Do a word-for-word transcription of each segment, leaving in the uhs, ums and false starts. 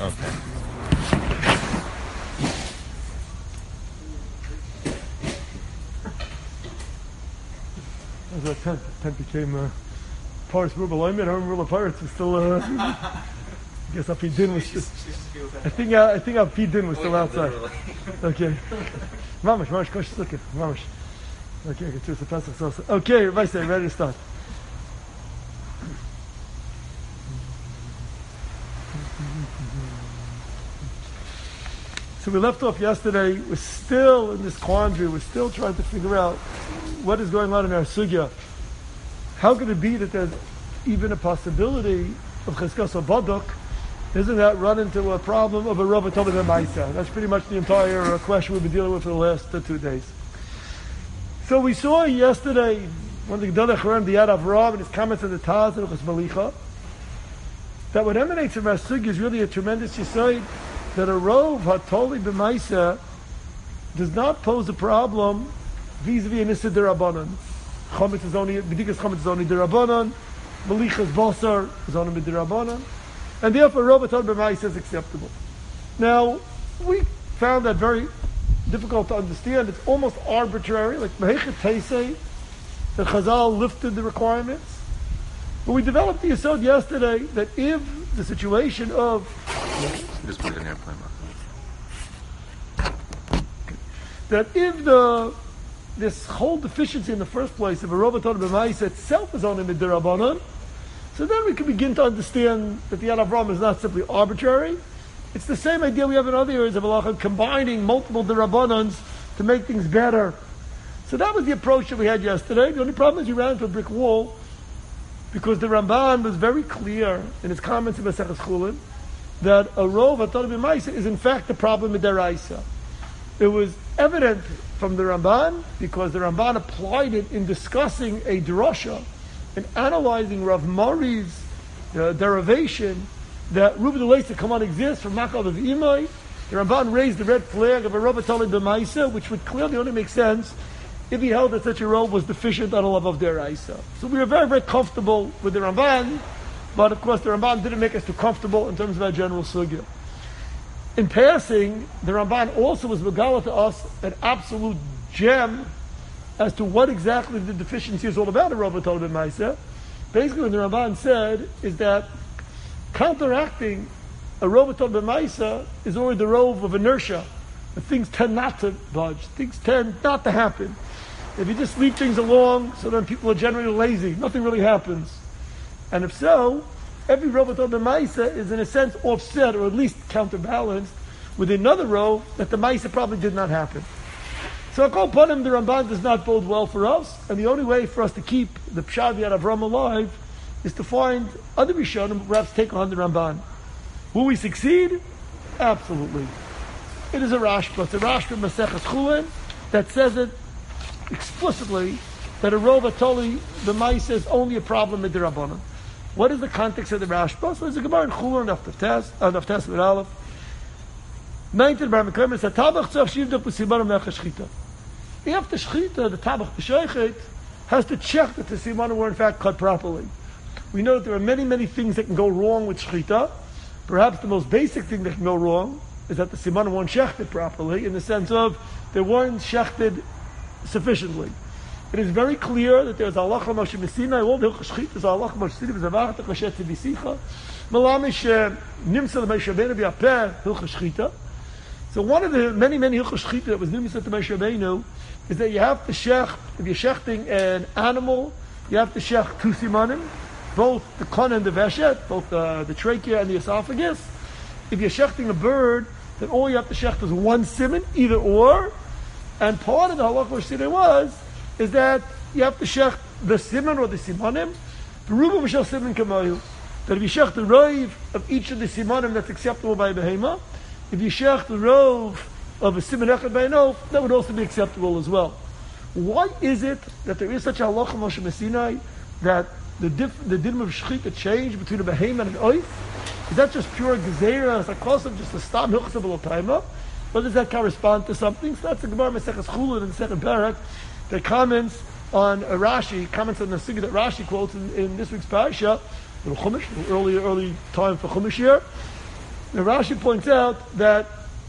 Okay. As that tent, tent became uh, Paris Rubel. I mean, I remember the Pirates was still. Uh, I guess Afi Din was. Still, I think. Uh, I think Afi Din was still outside. Okay. Mamash, mamash, kosh sukkah, mamash. Okay, I get through the Pesach also. Okay, everybody say, ready to start. So we left off yesterday. We're still in this quandary. We're still trying to figure out what is going on in our sugya. How could it be that there's even a possibility of cheskas or baduk? Doesn't that run into a problem of a Rabbi Tobi B'maisa? That's pretty much the entire uh, question we've been dealing with for the last uh, two days. So we saw yesterday one of the Gedolei Charim, the Yad Avraham, and his comments on the Taz and Chas Malicha, that what emanates from our sugya is really a tremendous yisoid, that a Rov HaToli B'maisa does not pose a problem vis-a-vis an Issa D'Rabbanan. Chometz is only, B'dikas Chometz is only D'Rabbanan, Malichas Basar is only D'Rabbanan, and therefore Rov HaToli B'maisa is acceptable. Now, we found that very difficult to understand. It's almost arbitrary, like Mehechet Teisei, the Chazal lifted the requirements. But we developed the Yesod yesterday that if the situation of Just put it in airplane mode. that if the this whole deficiency in the first place of a Rov HaToli B'maisa itself is only Midirabanan, so then we can begin to understand that the Yad Avraham is not simply arbitrary. It's the same idea we have in other areas of halacha, combining multiple Dirabanans to make things better. So that was the approach that we had yesterday. The only problem is you ran into a brick wall, because the Ramban was very clear in his comments in Maseches Chulin that a Rov HaToli B'maisa is in fact the problem with Deraisa. It was evident from the Ramban, because the Ramban applied it in discussing a drasha and analyzing Rav Mari's uh, derivation that Ruben Leisa come on exists from Makav of Imai. The Ramban raised the red flag of a Rov HaToli B'maisa, which would clearly only make sense if he held that such a Rov was deficient on a level of Deraisa. So we were very, very comfortable with the Ramban, but of course the Ramban didn't make us too comfortable in terms of our general sugya. In passing, the Ramban also was megala to us an absolute gem as to what exactly the deficiency is all about in Rov HaToli B'maisa. Basically, what the Ramban said is that counteracting a Rov HaToli B'maisa is already the rove of inertia. That things tend not to budge. Things tend not to happen. If you just leave things along, so then people are generally lazy. Nothing really happens. And if so, every Rov HaToli B'maisa is in a sense offset, or at least counterbalanced, with another row that the Maisa probably did not happen. So Akol Panim, the Ramban does not bode well for us, and the only way for us to keep the Pshad Yad Avraham alive is to find other Rishonim who perhaps take on the Ramban. Will we succeed? Absolutely. It is a Rashba. It's a Rashba Maseches Chulin that says it explicitly that a Rov HaToli B'maisa is only a problem with the Rabbanan. What is the context of the Rashba? So there's a Gemara in Chulin of Teftes, of Teftes with Aleph. nineteen Bar Mekoyim says Tabach Tzach Shivda Pusimanim Nechas Shchita. If the Shchita, the Tabach the Sheichet, has to check that the Simanim were in fact cut properly. We know that there are many, many things that can go wrong with Shchita. Perhaps the most basic thing that can go wrong is that the Simanim weren't shechted properly, in the sense of they weren't shechted sufficiently. It is very clear that there's Allah Moshe Messina, all the Hilchos Shchita is Allah Moshe Messina, Zavach Techashet Tzivisicha, Malamish Nimsa L'Moshe Rabbeinu B'Yapeh Hilchos Shchita. So one of the many, many Hilchos Shchita that was Nimsa to Moshe Rabbeinu is that you have to shech, if you're shechting an animal, you have to shech two simanim, both the kon and the veshet, both the, the trachea and the esophagus. If you're shechting a bird, then all you have to shecht is one siman, either or. And part of the halakha Moshe was, is that you have to shecht the siman or the simanim, the ruba mishal siman kamayu. That if you shecht the roiv of each of the simanim, that's acceptable by behema. If you shecht the rov of a siman echad by no, that would also be acceptable as well. Why is it that there is such a halakha Moshe Messinai that the diff, the din of shchita changed between a behema and an oif? Is that just pure gezerah? Is that close of just a stam hilchas taima? Or does that correspond to something? So that's the Gemara Maseches Chulin in the second parak that comments on a Rashi, comments on the sugya that Rashi quotes in, in this week's parasha, the Chumash, early early time for Chumash here. Now Rashi points out that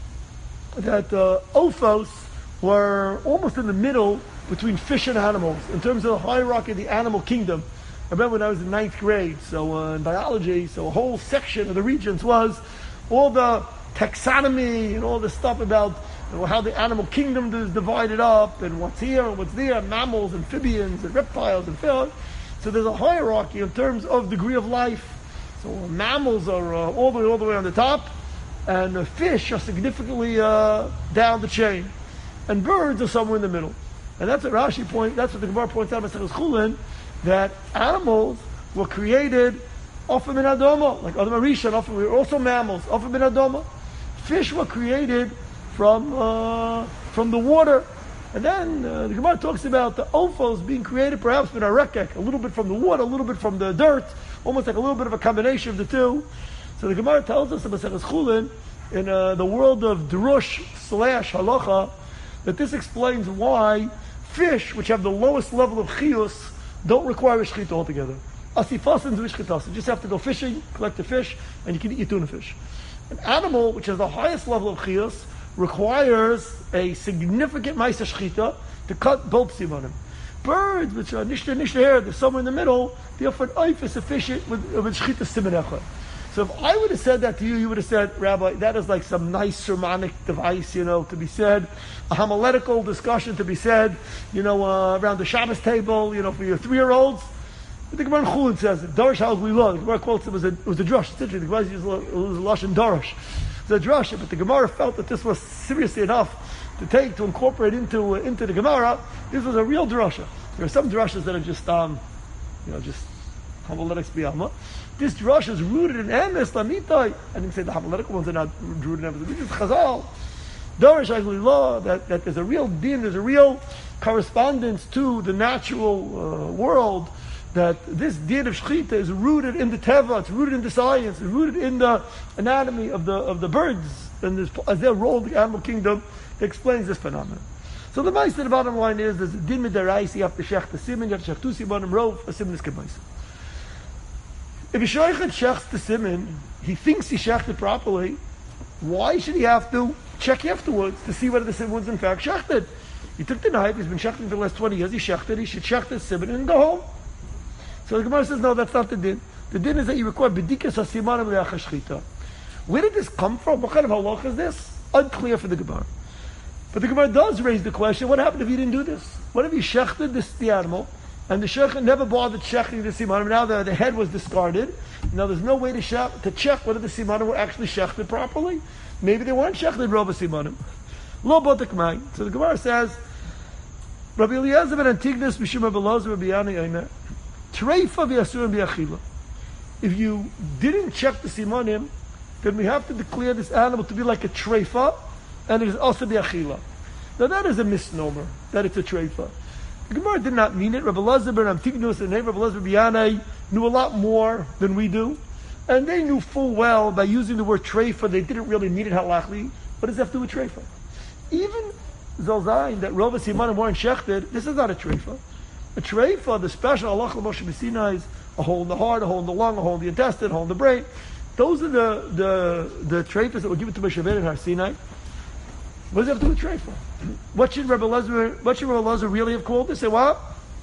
that uh, ophos were almost in the middle between fish and animals in terms of the hierarchy of the animal kingdom. I remember when I was in ninth grade, so uh, in biology, so a whole section of the regions was all the taxonomy and all the stuff about you know, how the animal kingdom is divided up and what's here and what's there, mammals, amphibians, and reptiles, and fish. So there's a hierarchy in terms of degree of life. So uh, mammals are uh, all the way all the way on the top, and uh, fish are significantly uh, down the chain, and birds are somewhere in the middle. And that's what Rashi point. That's what the Gemara points out in Maseches Chulin, that animals were created often in Adoma, like Adam Arishan. Often we were also mammals. Often in Adoma, fish were created from uh, from the water, and then uh, the Gemara talks about the ophos being created perhaps in a rekek, a little bit from the water, a little bit from the dirt, almost like a little bit of a combination of the two. So the Gemara tells us in Maseches Chulin, in uh, the world of drush slash halacha, that this explains why fish, which have the lowest level of chiyus, don't require a shechita altogether. Asifasin is shechita. You just have to go fishing, collect the fish, and you can eat tuna fish. An animal, which has the highest level of chiyus, requires a significant ma'aser shechita to cut both simanim. Birds, which are nishta nishta here, they're somewhere in the middle, they offer an oif is sufficient with, with shechita siman echad. So if I would have said that to you, you would have said, Rabbi, that is like some nice sermonic device, you know, to be said, a homiletical discussion to be said, you know, uh, around the Shabbos table, you know, for your three-year-olds. But the Gemara in Chulin says it. Darash how we love. The Gemara quotes it was a, it was a drush. It's interesting. The Gemara uses it was a lashon darash. It's a drush, but the Gemara felt that this was seriously enough to take, to incorporate into uh, into the Gemara. This was a real drasha. There are some drashas that are just, um, you know, just homiletics biyama. This drush is rooted in emes lamitai. I didn't say the homiletical ones are not rooted in emes. This is chazal. Darash law that that there's a real din, there's a real correspondence to the natural uh, world. That this din of shechita is rooted in the teva, it's rooted in the science, it's rooted in the anatomy of the of the birds, and this, as their role in the animal kingdom, that explains this phenomenon. So the ma'aser, the bottom line is, there's a din midaraisi, you have to shech the siman, you have to shech two simanim rov, a siman is kemaisa. If a shochet shechs the siman, he thinks he shechted it properly, why should he have to check afterwards to see whether the siman was in fact shechted? He took the knife, he's been shechting for the last twenty years, he shechted, he should shech the siman and go home. So the Gemara says, no, that's not the din. The din is that you require bedikas hasimanim le'achar shechita. Where did this come from? What kind of halach is this? Unclear for the Gemara. But the Gemara does raise the question, what happened if you didn't do this? What if you shechted this, the animal, and the shechit never bothered shechting the simanim? Now the, the head was discarded. Now there's no way to, shech, to check whether the simanim were actually shechted properly. Maybe they weren't shechted roba simanim. Lo botek. So the Gemara says, Rabbi Eliezer ben Antignus b'shum Rabbi Elazar Rabbi Yani Eimer. Treifa v'yasurim b'achila. If you didn't check the simanim, then we have to declare this animal to be like a treifa, and it is also b'achila. Now that is a misnomer, that it's a treifa. The Gemara did not mean it. Rabbi Elazar ben Antignus and Rabbi Elazar ben Yanai knew a lot more than we do, and they knew full well by using the word treifa, they didn't really mean it halachli. What does that have to do with treifa? Even Zalzayin, that Rova simanim weren't shechted, this is not a treifa. A treifa, the special halach l'Moshe B'Sinai, is a hole in the heart, a hole in the lung, a hole in the intestine, a hole in the brain. Those are the the the treifas that were given to Moshe Rabbeinu in Har Sinai. What does it have to do with treifa? What should Rabbi Elazar, what should Rabbi Elazar really have called it? Say what?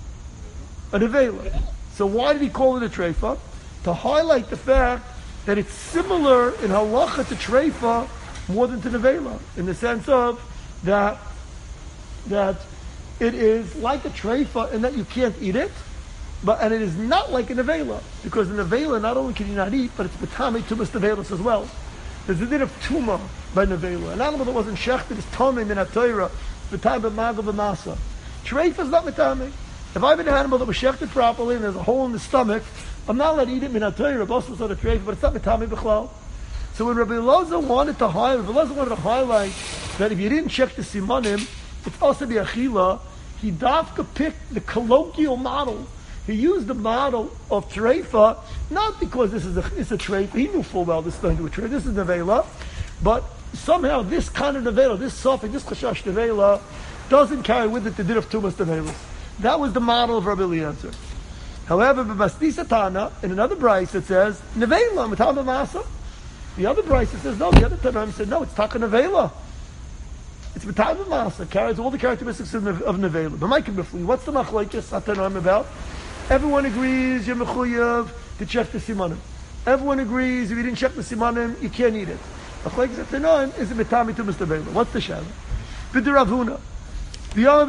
A nevela. So why did he call it a treifa? To highlight the fact that it's similar in halacha to treifa more than to nevela, in the sense of that that it is like a treifa in that you can't eat it, but and it is not like a nevela, because the nevela not only can you not eat, but it's betami tumas nevelas as well. There's a din of tuma by nevela. An animal that wasn't shechted is tomim in a Torah, betami b'magal b'masa. Treifa is not betami. If I have an animal that was shechted properly and there's a hole in the stomach, I'm not allowed to eat it min a Torah, but also sort of treifa, but it's not betami b'chlal. So when Rabbi Elazar wanted to highlight, Rabbi Elazar wanted to highlight that if you didn't check the simanim, it's also the achila. He dafka picked the colloquial model. He used the model of treifa, not because this is a, it's a treifa. He knew full well this is going to be a treifa. This is nevela, but somehow this kind of nevela, this suffix, this chashash nevela, doesn't carry with it the din of tumas nevelas. That was the model of Rabbi Eliezer. However, b'masnisa tana, in another brayse it says nevela mitama masa. The other Brisa says no. The other Tanaim said no. It's taka nevela. It's b'tayim masa. Carries all the characteristics of, of nevela. But Mike Bifli, what's the machlekes Tanaim about? Everyone agrees you're mechuyev to check the simanim. Everyone agrees if you didn't check the simanim, you can't eat it. Machlekes Tanaim is a b'tami to nevela. What's the shadow? B'der Rav Huna. The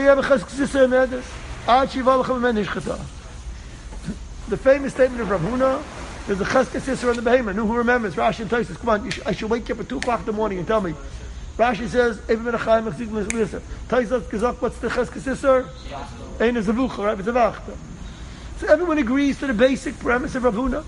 famous statement of Rav Huna, there's a cheskes yisur on the behemoth. Who remembers? Rashi and Tosfos. Come on, you sh- I should wake you up at two o'clock in the morning and tell me. Rashi says, Tosfos gesagt, what's the cheskes yisur? Ein zavucha, right? It's a vachta. So everyone agrees to the basic premise of Rav Huna.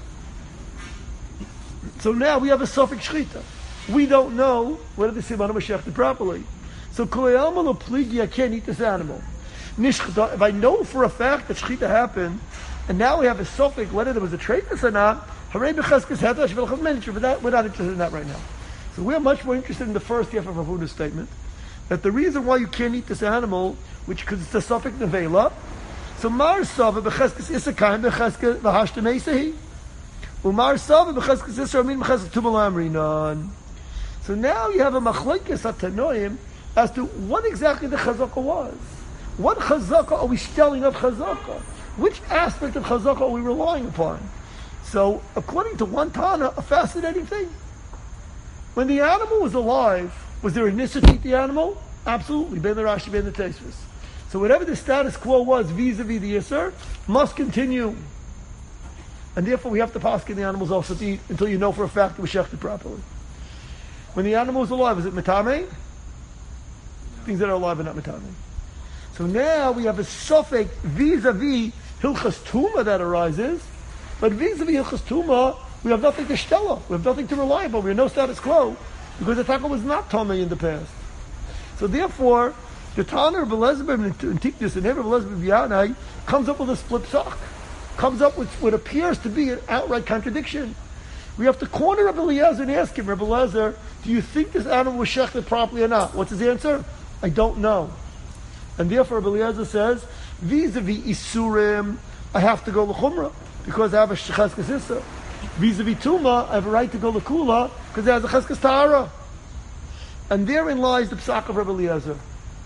So now we have a sofik shchita. We don't know whether the simanim was shechted properly. So Kulayalma Pligi, I can't eat this animal. Nishchita, if I know for a fact that Shchita happened, and now we have a suffix whether there was a traitness or not, Harei B'cheskes Hetash V'lchav Mencher, but that, we're not interested in that right now. So we're much more interested in the first half of Rav Huna's statement, that the reason why you can't eat this animal, which because it's a suffix nevela, so Mar Sava B'cheskes Isakayim B'cheskes V'hashtem Eisehi, Umar Sava B'cheskes Isra Amin B'cheskes Tumalam Rinan. So now you have a machlekes atanoim as to what exactly the chazaka was. What chazaka are we telling of chazaka? Which aspect of chazaka are we relying upon? So, according to one Tana, a fascinating thing. When the animal was alive, was there a nissa to eat the animal? Absolutely. Ben the Rashi, ben the Tosfos. So whatever the status quo was vis-a-vis the Yisr, must continue. And therefore we have to paskin the animals also to eat until you know for a fact it was shechted properly. When the animal was alive, was it metame? Things that are alive are not metame. So now we have a suffix vis-a-vis hilchas tuma that arises, but vis-a-vis hilchas tuma, we have nothing to stella. We have nothing to rely upon. We have no status quo because the tackle was not tummy in the past. So therefore, the Tana of Elazar and Tiknus and Hebrew Elazar V'Yanai comes up with a split sock, comes up with what appears to be an outright contradiction. We have to corner Rabbi Eliezer and ask him, Rabbi Eliezer, do you think this animal was shechted properly or not? What's his answer? I don't know. And therefore Rabbi Eliezer says, vis-a-vis Isurim, I have to go l'chumrah because I have a cheskes issa. Vis-a-vis Tuma, I have a right to go l'kula because it has a cheskes tahara. And therein lies the psak of Rabbi Eliezer.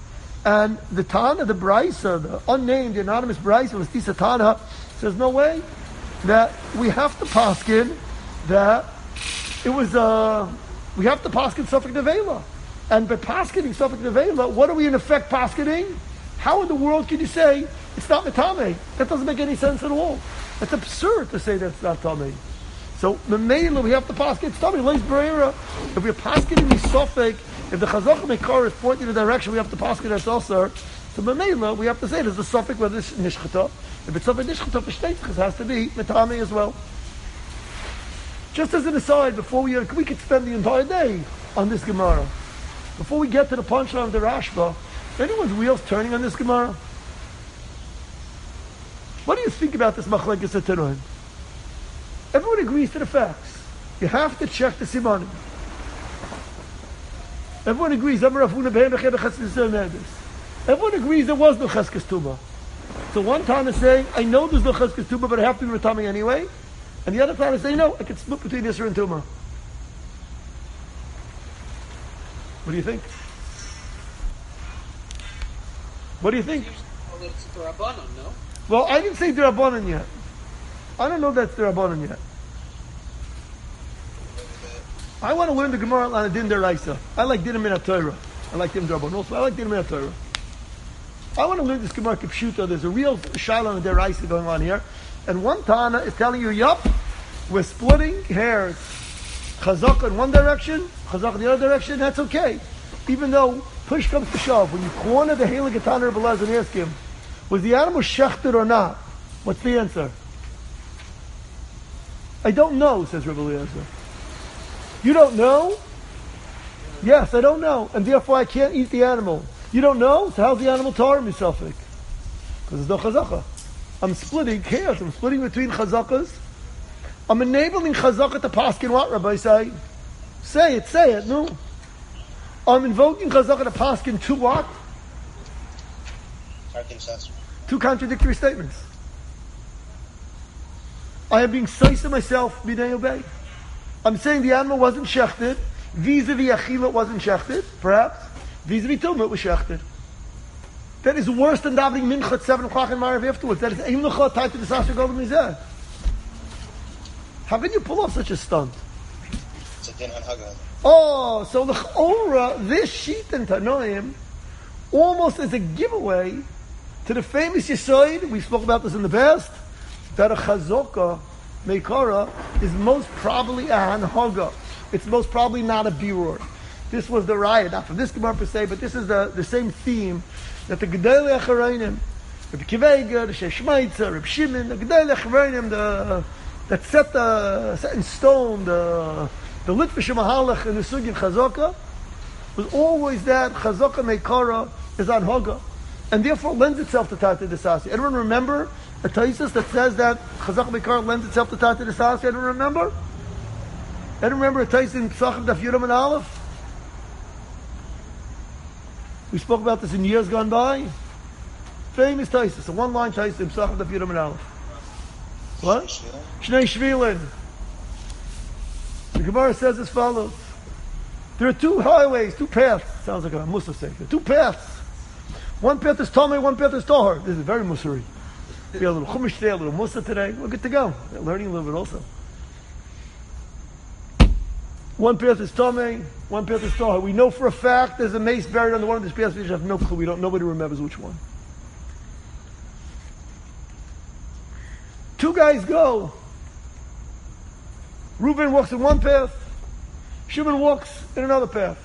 And the Tana, the Brisa, the unnamed, the anonymous Brisa, was Tisa Tana, says no way that we have to paskin that it was uh, we have to paskin Suffolk Nevela. And by paskening Suffolk Nevela, what are we in effect paskening? How in the world can you say it's not metame? That doesn't make any sense at all. It's absurd to say that it's not tame. So Memela, we have to paskin it's tame. Leis Breira. If we're paskening the Suffolk, if the Chazaka Mekar is pointing in the direction, we have to paskin as also. So Memela, we have to say there's a Suffolk whether it's nishchata. If it's Suffolk nishchata for shteitzchas, it has to be metame as well. Just as an aside, before we we could spend the entire day on this Gemara. Before we get to the punchline of the Rashba, anyone's wheels turning on this Gemara? What do you think about this machlekes atanoim? Everyone agrees to the facts. You have to check the simanim. Everyone agrees. Everyone agrees there was no cheskes tuma. So one Tana is saying, I know there's no cheskes tuma, but I have to be retami anyway. And the other Tana is saying, no, I can split between Yisra and Tuma. What do you think? What do you think? Well, it's the Rabbanon, no? Well, I didn't say D'Rabbanan yet. I don't know that's D'Rabbanan yet. I want to learn the Gemara on a Din Deraisa. I like Din Min HaTorah. I like Din D'Rabbanan also. I like Din Min HaTorah. I want to learn this Gemara Kipshuta. There's a real Shiloh on a Deraisa going on here. And one Tana is telling you, yup, we're splitting hairs. Chazak in one direction, Chazak in the other direction, that's okay. Even though push comes to shove, when you corner the Heilig Tana Rebbe Elazar and ask him, was the animal shechted or not? What's the answer? I don't know, says Rebbe Elazar. You don't know? Yes, I don't know, and therefore I can't eat the animal. You don't know? So how's the animal tar misafik? Because there's no chazaka. I'm splitting hairs. I'm splitting between chazakas. I'm enabling chazaka to paskin what, Rabbi say? Say it, say it, no. I'm invoking chazaka to paskin to what? Two contradictory statements. I am being seis to myself, b'nei obey. I'm saying the animal wasn't shechted. Vis-a-vis achila, it wasn't shechted, perhaps. Vis-a-vis tumah, it was shechted. That is worse than davening mincha at seven o'clock in Marav afterwards. That is eimlucha tied to the sasha golden mizeh. How can you pull off such a stunt? It's a din on Haggah. Oh, so the chora, this sheet in Tanoim, almost as a giveaway to the famous Yisoid, we spoke about this in the past, that a chazokah, meikara, is most probably a hanhaga. It's most probably not a birur. This was the riot, not from this Gemara per se, but this is the, the same theme that the Gedolei Acharayim, Rabbi Kivega, the Shei Shmaitza, Rabbi Shimon, the Gedolei Acharayim, the that set the set in stone the the Litvish Mahalach in the Sugin Chazaka was always that Chazaka Meikara is on Haga, and therefore lends itself to Tata Desasi. Anyone remember a Taisus that says that Chazaka Meikara lends itself to Tata Desasi? Anyone remember? Anyone remember a Taisus in Pesachim Daf Yudam and Aleph? We spoke about this in years gone by. Famous Taisus, a one-line Taisus in Pesachim Daf Yudam and Aleph. What? Shnei Shvilin. The Gemara says as follows. There are two highways, two paths. Sounds like a Musa saying. There are two paths. One path is Tomei, one path is Tahor. This is very Musari. We have a little Chumash today, a little Musa today. We're good to go. We're learning a little bit also. One path is Tomei, one path is Tahor. We know for a fact there's a mace buried under one of these paths. We just have no clue. We don't. Nobody remembers which one. Two guys go. Reuben walks in one path. Shimon walks in another path.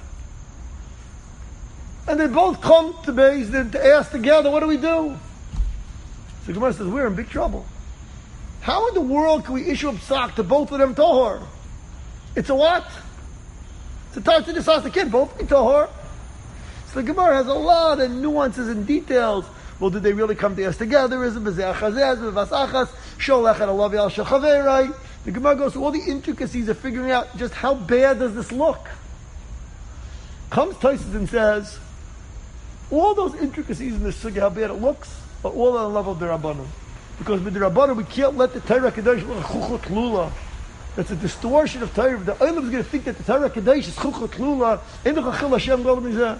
And they both come to Beis Din to ask together, what do we do? So the Gemara says, we're in big trouble. How in the world can we issue a psak to both of them tohor? It's a what? It's a time to discuss the kid, both be tohor. So the Gemara has a lot of nuances and details. Well, did they really come to us together? Is it b'zeh achazeh, b'vas achas, sholech and alavi al shechaverai? The Gemara goes through all the intricacies of figuring out just how bad does this look. Comes Tosfos and says, all those intricacies in this sugya, how bad it looks, are all on the level of the Rabbanon. Because with the Rabbanon, we can't let the Torah Kadosh look like chuchot lula. That's a distortion of Torah. The Olam is going to think that the Torah Kadosh is chuchot lula. Ein doch achil Hashem golem mizeh.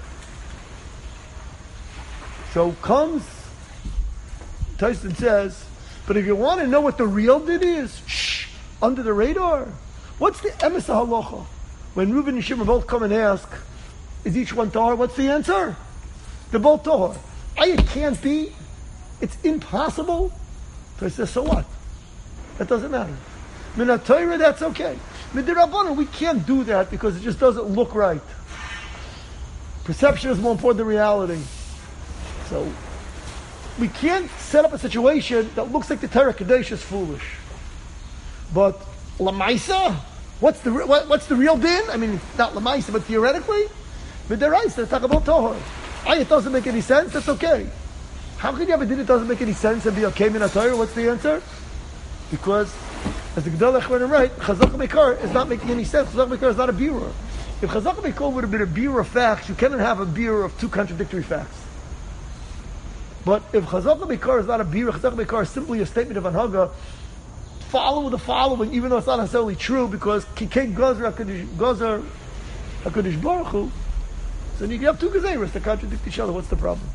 So comes Tosfos and says, but if you want to know what the real din is, shh, under the radar. What's the emes halacha? When Reuben and Shimon both come and ask, is each one tahor? What's the answer? They're both tahor. I, it can't be. It's impossible. So I says, so what? That doesn't matter. Min Torah, that's okay. Min Rabbanan, we can't do that because it just doesn't look right. Perception is more important than reality. So we can't set up a situation that looks like the Torah Kadosh is foolish. But Lamaisa, what's the what, what's the real din? I mean, not Lamaisa, but theoretically, Midaraisa, talk about Tohor. Ah, it doesn't make any sense. That's okay. How can you have a din that doesn't make any sense and be okay in a Torah? What's the answer? Because, as the Gedolei Acharayim write, Chazaka Meikar is not making any sense. Chazaka Meikar is not a birur. If Chazaka Meikar would have been a birur of facts, you cannot have a birur of two contradictory facts. But if Chazaka Meikar is not a birur, Chazaka Meikar is simply a statement of Anhaga, follow the following, even though it's not necessarily true, because Kikei Gozer Gozer HaKadosh Baruch Hu. So you have two Gezeros that contradict each other. What's the problem?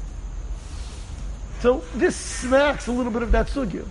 So this smacks a little bit of that sugya.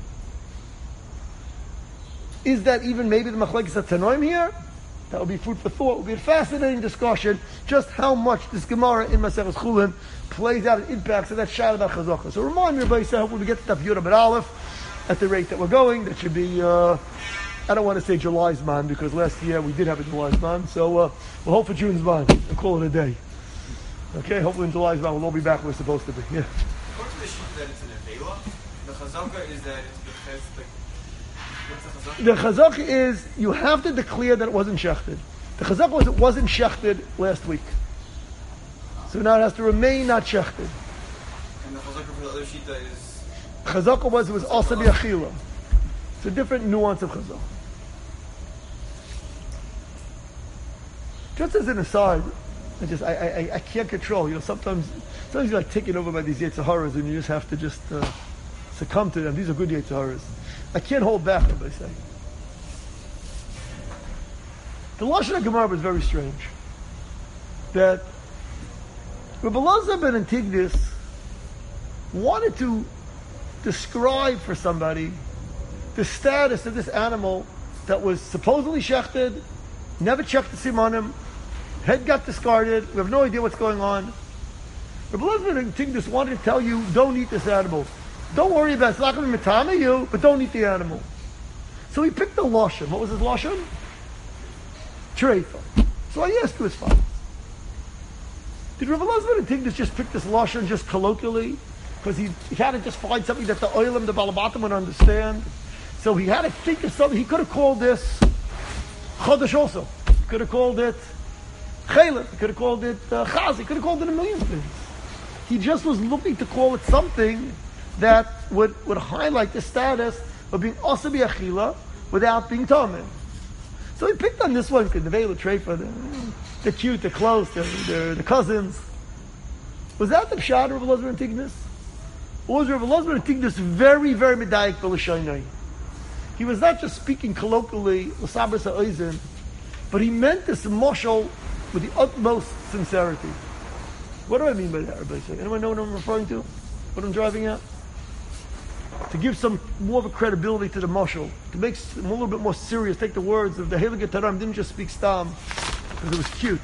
Is that even maybe the Machlekes HaTanoim here? That would be food for thought. It would be a fascinating discussion just how much this Gemara in Maseches Chulin plays out and impacts of that shayla about Chazaka. So remind me, everybody, say when we get to Daf Yud Amud Aleph, at the rate that we're going, that should be, uh, I don't want to say July's man, because last year we did have a July's man, so uh, we'll hope for June's man and call it a day. Okay, hopefully in July's man we'll all be back where we're supposed to be. Yeah. According to the sheet that it's an Avela, the Chazaka is that it's because, like, what's the Chazaka? The Chazaka is, you have to declare that it wasn't shechted. The Chazaka was it wasn't shechted last week. So now it has to remain not shechted. And the Chazaka for the other sheet that is... Chazaka was it was also the achila. It's a different nuance of chazaka. Just as an aside, I just I, I I can't control. You know, sometimes sometimes you're like taken over by these Yetzer Haras, and you just have to just uh, succumb to them. These are good Yetzer Haras. I can't hold back, what I say. The Lashon HaGemara was very strange. That Rabbi Elazar ben Antigdus wanted to describe for somebody the status of this animal that was supposedly shechted, never checked the simanim, head got discarded, we have no idea what's going on. Rabbi Elazar ben Antigdus wanted to tell you, don't eat this animal. Don't worry about it, it's not going to be matama you, but don't eat the animal. So he picked the lashon. What was his lashon? Treifa. So I asked you as follows. Did Rabbi Elazar ben Antigdus just pick this lashon just colloquially? Because he, he had to just find something that the oilam, the balabatim would understand. So he had to think of something. He could have called this chodesh also. He could have called it chelim. He could have called it uh, chaz. He could have called it a million things. He just was looking to call it something that would, would highlight the status of being asabi achila without being tamim. So he picked on this one because the Vela Treifa, the, the cute, the close, the, the, the cousins. Was that the pshat of Rabbi Elazar ben Antigdus? Or was Rabbi Elazar ben Antigdus very, very medayik b'lashaynai? He was not just speaking colloquially, l'sabras ha'oizin, but he meant this moshel with the utmost sincerity. What do I mean by that, everybody? Anyone know what I'm referring to? What I'm driving at? To give some more of a credibility to the moshel, to make them a little bit more serious, take the words of the Heilige Taram, didn't just speak stam, because it was cute.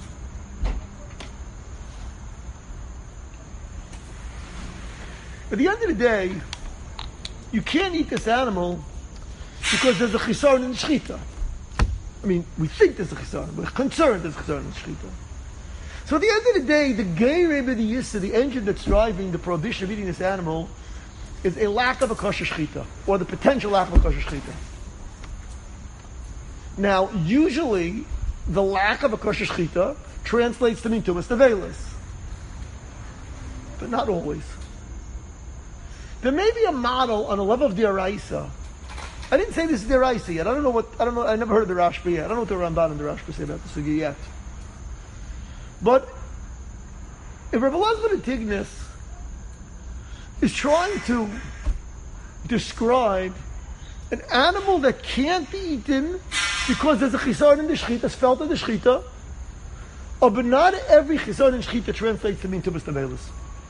At the end of the day, you can't eat this animal because there's a chisaron in the shechita. I mean, we think there's a chisaron, we're concerned there's a chisaron in the shechita. So at the end of the day, the gay Rebbe the Yissa, the engine that's driving the prohibition of eating this animal, is a lack of a kosher shechita, or the potential lack of a kosher shechita. Now, usually, the lack of a kosher shechita translates to mintumas tevelis, but not always. There may be a model on a level of deraisa. I didn't say this is deraisa yet. I don't know what. I don't know. I never heard of the Rashba yet. I don't know what the Ramban and the Rashba say about the sugya yet. But if Rabbi Elazar ben Antigdus is trying to describe an animal that can't be eaten because there's a chisaron in the shechita, it's felt in the shechita, oh, but not every chisaron in shechita translates to mean tumas tevelis.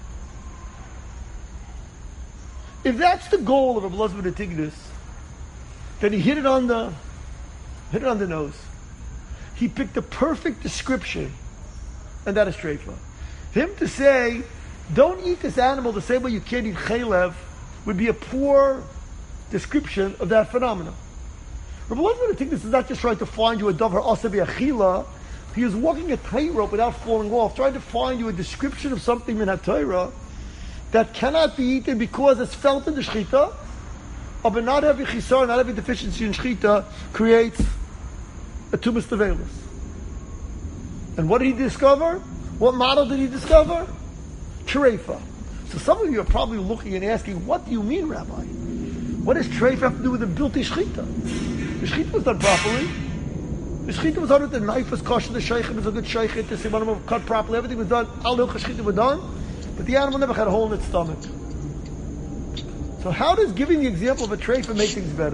If that's the goal of Rabbi Elazar ben Antigdus, then he hit it on the hit it on the nose. He picked the perfect description, and that is treifa. For him to say, don't eat this animal the same way you can't eat chaylev, would be a poor description of that phenomenon. Rabbi Elazar ben Antigdus is not just trying to find you a davar asabi achila. He is walking a tightrope without falling off, trying to find you a description of something in HaTorah that cannot be eaten because it's felt in the shechita, but not every chisar, not every deficiency in shechita creates a tumas tevelis. And what did he discover? What model did he discover? Treifa. So some of you are probably looking and asking, what do you mean, Rabbi? What does treifa have to do with the bilti shechita? The shechita was done properly. The shechita was done with the knife, was kosher, the sheichet was a good sheichet, the simanim was cut properly, everything was done, all the shechita was done, but the animal never had a hole in its stomach. So how does giving the example of a treifa make things better?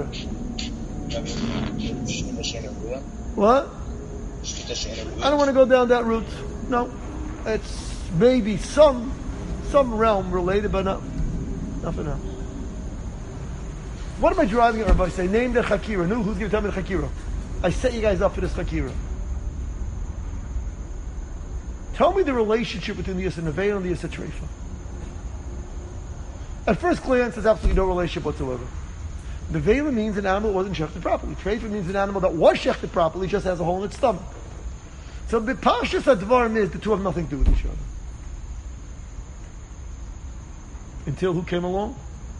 What? I don't want to go down that route. No. It's maybe some some realm related, but not, not for now. What am I driving at, Rabbi? Say, name the Chakira. No, who's going to tell me the Chakira? I set you guys up for this Chakira. Tell me the relationship between the Yisa Neveil and the Yisa Treifa. At first glance, there's absolutely no relationship whatsoever. Neveil means an animal that wasn't shechted properly. Treifa means an animal that was shechted properly, just has a hole in its stomach. So the Pashas Advarim is the two have nothing to do with each other. Until who came along?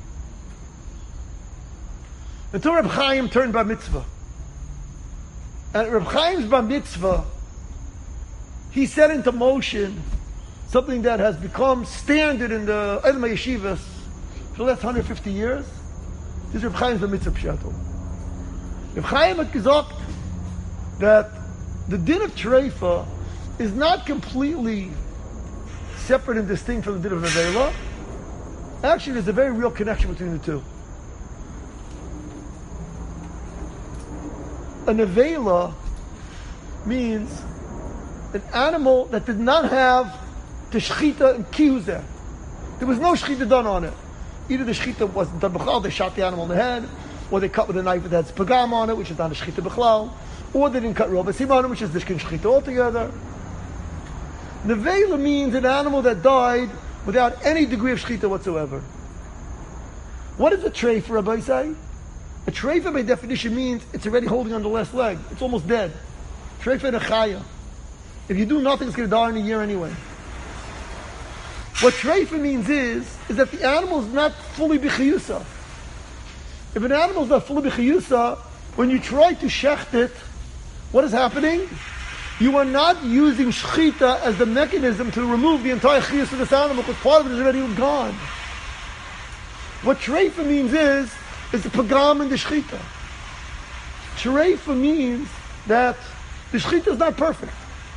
Until Reb Chaim turned bar mitzvah. And Reb Chaim's bar mitzvah, he set into motion something that has become standard in the Elmei Yeshivas for the last one hundred fifty years. This is Reb Chaim's bar mitzvah pshato. Reb Chaim had gesagt that the din of treifa is not completely separate and distinct from the din of nevela. Actually, there's a very real connection between the two. A nevela means an animal that did not have the shechita and kiyuzeh. There was no shechita done on it. Either the shechita wasn't done b'chlal, they shot the animal in the head, or they cut with a knife that has pagam on it, which is not a shechita b'chlal, or they didn't cut robasim on it, which is the shechita altogether. Nevela means an animal that died without any degree of shechita whatsoever. What is a treifa, Rabbi say? A treifa by definition means it's already holding on the last leg. It's almost dead. Treifa and a chaya. If you do nothing, it's going to die in a year anyway. What treifa means is, is that the animal is not fully b'chiyusa. If an animal is not fully b'chiyusa, when you try to shecht it, what is happening? You are not using shechita as the mechanism to remove the entire chiyus of this animal, because part of it is already gone. What treifa means is, is the pagam and the shechita. Treifa means that the shechita is not perfect.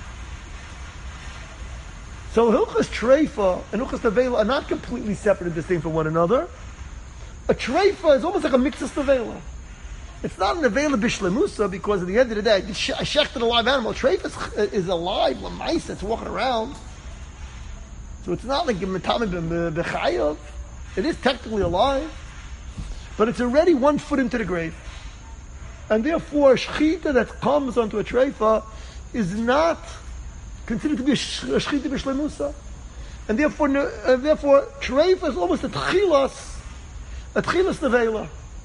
So hilchas treifa and hilchas nevela are not completely separate and distinct from one another. A treifa is almost like a mixus nevela. It's not a nevela bishlemusa, because at the end of the day, I shechted a live animal. Treifa is, is alive, lamaisa, it's walking around. So it's not like a metamid b'chayav. It is technically alive, but it's already one foot into the grave. And therefore, a shechita that comes onto a treifa is not considered to be a shechita b'shlemusa. And therefore, uh, therefore, treifa is almost a tchilas, a tchilas nevela.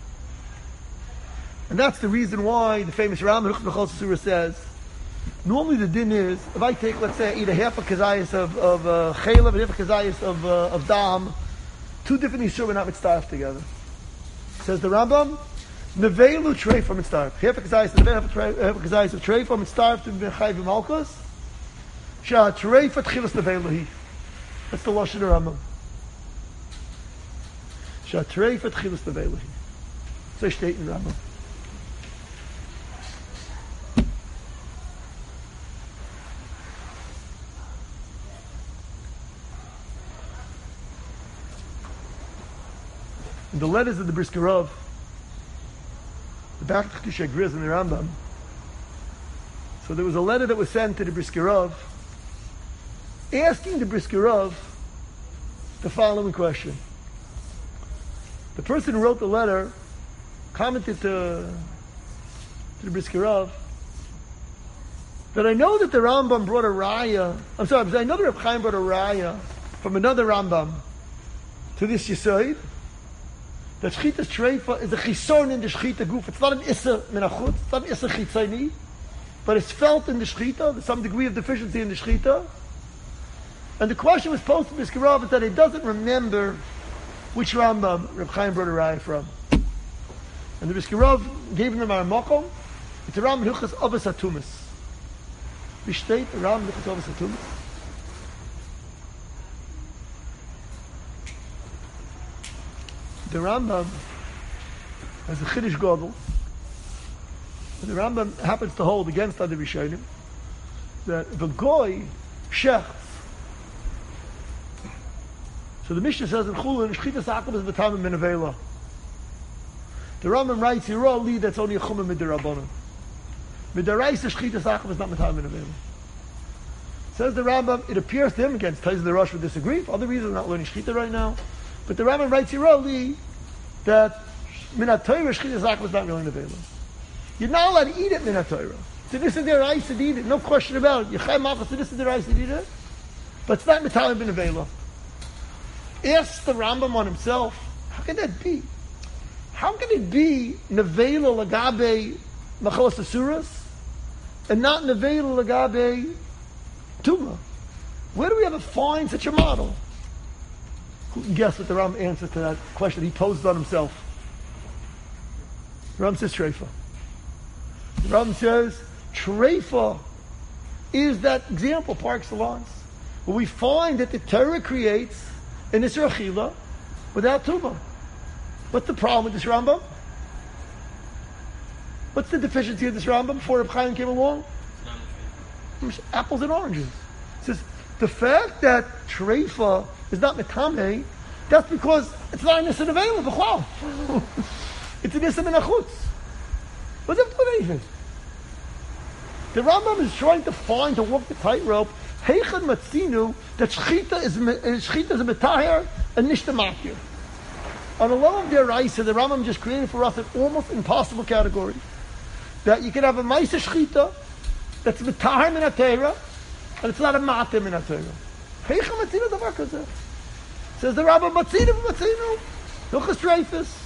And that's the reason why the famous Rambam Hilchos B'chol Surah says, normally the din is, if I take, let's say, I eat a half a kazayas of, of uh, chaylev and half a kazayas of, uh, of dam, two different Yisur were not mitzdarf together. Says the Rambam, nevelu treifa mitzdarf. Half a kazayas of half a kazayas of treifa mitzdarf to be chayv malchus. Shah treifa tchilas nevelu hi. That's the lashon of Rambam. Shah treifa tchilas nevelu hi. So steht in Rambam. In the letters of the Brisker Rav, the back of Chiddushei Griz and the Rambam. So there was a letter that was sent to the Brisker Rav, asking the Brisker Rav the following question. The person who wrote the letter commented to, to the Brisker Rav that I know that the Rambam brought a raya. I'm sorry, I know that Reb Chaim brought a raya from another Rambam to this Yesod. That Shchitas Treifa is a chisorn in the Shchita guf. It's not an Issa minachutz, it's not an Issa chitzayni, but it's felt in the Shchita. There's some degree of deficiency in the Shchita. And the question was posed to Brisker Rav that he doesn't remember which Rambam Reb Chaim brought a raya from. And the Brisker Rav gave him a Makom. It's a Rambam Hilchas Avos HaTumas. Wie steht the Rambam Hilchas Avos HaTumas? The Rambam has a Chiddush Gadol. The Rambam happens to hold against other Rishonim that if a goy shechts, so the Mishnah says in Chulin, Shchitas Akum is b'tamim min avela. The Rambam writes, Yirah that's only a chumah midirabanan. Midaraisa Shchitas Akum is not b'tamim min avela. Says the Rambam, it appears to him, against Taiz the Rosh would disagree, for other reasons, not learning Shchita right now. But the Rambam writes Yirah that Minat Torah Shchitas Akum is not really available. You're not allowed to eat it Minat Torah. So this is their rice to eat it, no question about it. Yechai Malchus, so this is their rice to eat it. But it's not Mitalib bin Avela. Ask the Rambam on himself, how can that be? How can it be Nevela Lagabe Machalas Asuras and not Nevela Lagabe Tuma? Where do we ever find such a model? Who can guess what the Rambam answers to that question he posed on himself? The Rambam says Treifa. The Rambam says Treifa is that example par excellence, where we find that the Torah creates an Isra Achila without Tumah. What's the problem with this Rambam? What's the deficiency of this Rambam before Reb Chaim came along? Apples and oranges. It says the fact that Treifa is not Metame, that's because it's not an Issa available. It's an Issa Menachutz. What does that do with anything? The Rambam is trying to find, to walk the tightrope, Heichad Matzinu, that Shechita is, Shechita is a Metahir and Nishta Makir. On a level of their Raisa, the Rambam just created for us an almost impossible category. That you can have a Maisa Shechita that's Metahir Min HaTeira, and it's not a Matir Min HaTeira. Heichad Matzinu Davar Kazeh. Says the Rambam, Matzinu Matzinu, Hilchas Treifus.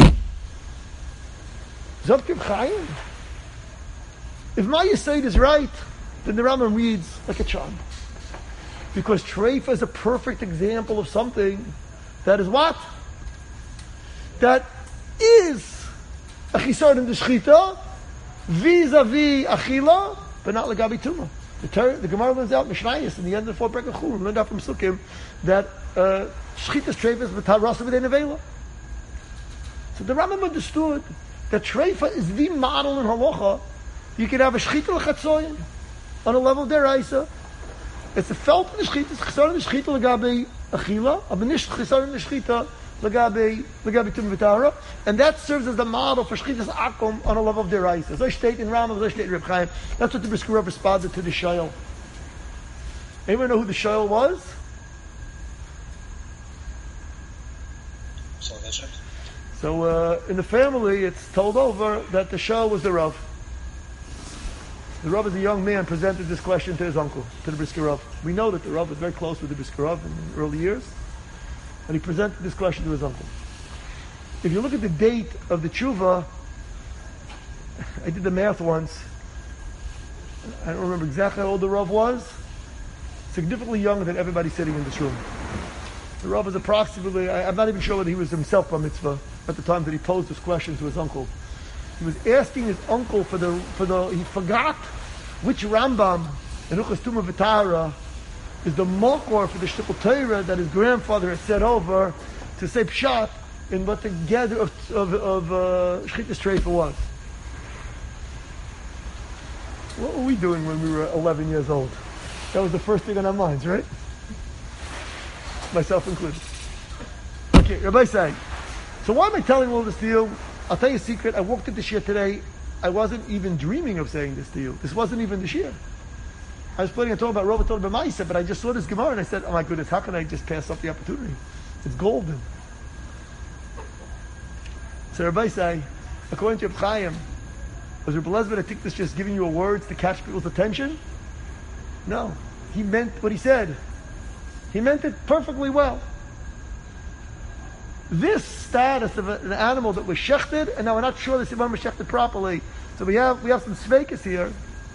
Zovkiv Chaim. If my Yisayid is right, then the Rambam reads like a charm. Because Treifa is a perfect example of something that is what? That is a chisar in the shchita, vis-a-vis achila, but not legabi tuma. The, ter- the Gemara learns out Mishnayos in the end of the fourth bracket Chul, learned out from Sukkim that uh, shchita's treifa is v'tarasa v'dei nevela. So the Rambam understood that treifa is the model in halacha. You can have a shchita l'chatzoyin on a level of deraisa. It's a felt in the shchita, it's chisar in the shchita legabi achila, a benish chisar in the shchita legabi legabi tum v'tara, and that serves as the model for shchitas akum on a level of deraisa. As I state in Rambam, as I state in Reb Chaim, that's what the Brisker Rav responded to the shayl. Anyone know who the shayl was? So uh, in the family, it's told over that the shayl was the Rav. The Rav, as a young man, presented this question to his uncle, to the Brisker Rav. We know that the Rav was very close with the Brisker Rav in the early years, and he presented this question to his uncle. If you look at the date of the tshuva, I did the math once. I don't remember exactly how old the Rav was. Significantly younger than everybody sitting in this room. The Rav was approximately, I, I'm not even sure whether he was himself bar mitzvah at the time that he posed this question to his uncle. He was asking his uncle for the, for the, he forgot which Rambam in Uchas Tumah V'Tara is the makor for the Shtickle Torah that his grandfather had said over to say pshat in what the gather of, of, of uh, Shchitas Treifa was. What were we doing when we were eleven years old? That was the first thing on our minds, right? Myself included. Okay, Rabbi say. So why am I telling all this to you? I'll tell you a secret. I walked into Shia today. I wasn't even dreaming of saying this to you. This wasn't even the Shia. I was planning on talking about Rovatot B'Maisa, but I just saw this Gemara and I said, oh my goodness, how can I just pass up the opportunity? It's golden. So Rabbi say, according to Reb Chaim, was Reb Elazar, I think this just giving you a words to catch people's attention? No. He meant what he said. He meant it perfectly well. This status of an animal that was shechted, and now we're not sure this animal was shechted properly, so we have we have some sveikas here.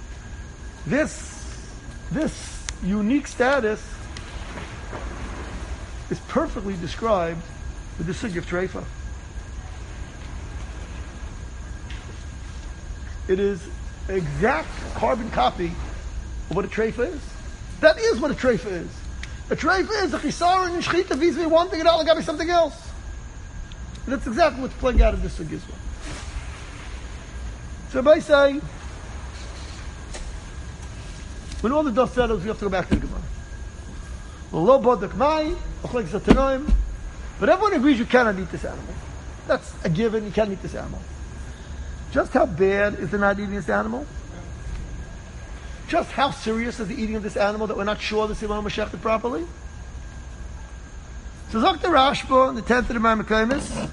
This this unique status is perfectly described with the sugya of treifa. It is an exact carbon copy of what a treifa is. That is what a treifa is. A treifa is a chisar and shchita vis-a-vis one thing and all got to be something else. And that's exactly what's playing out of this sugya. So by say, when all the dust settles, we have to go back to the Gemara. But everyone agrees you cannot eat this animal. That's a given, you can't eat this animal. Just how bad is the not eating this animal? Just how serious is the eating of this animal that we're not sure the Siman was shechted properly? So Zok the Rashba in the tenth of the Marmakaimis.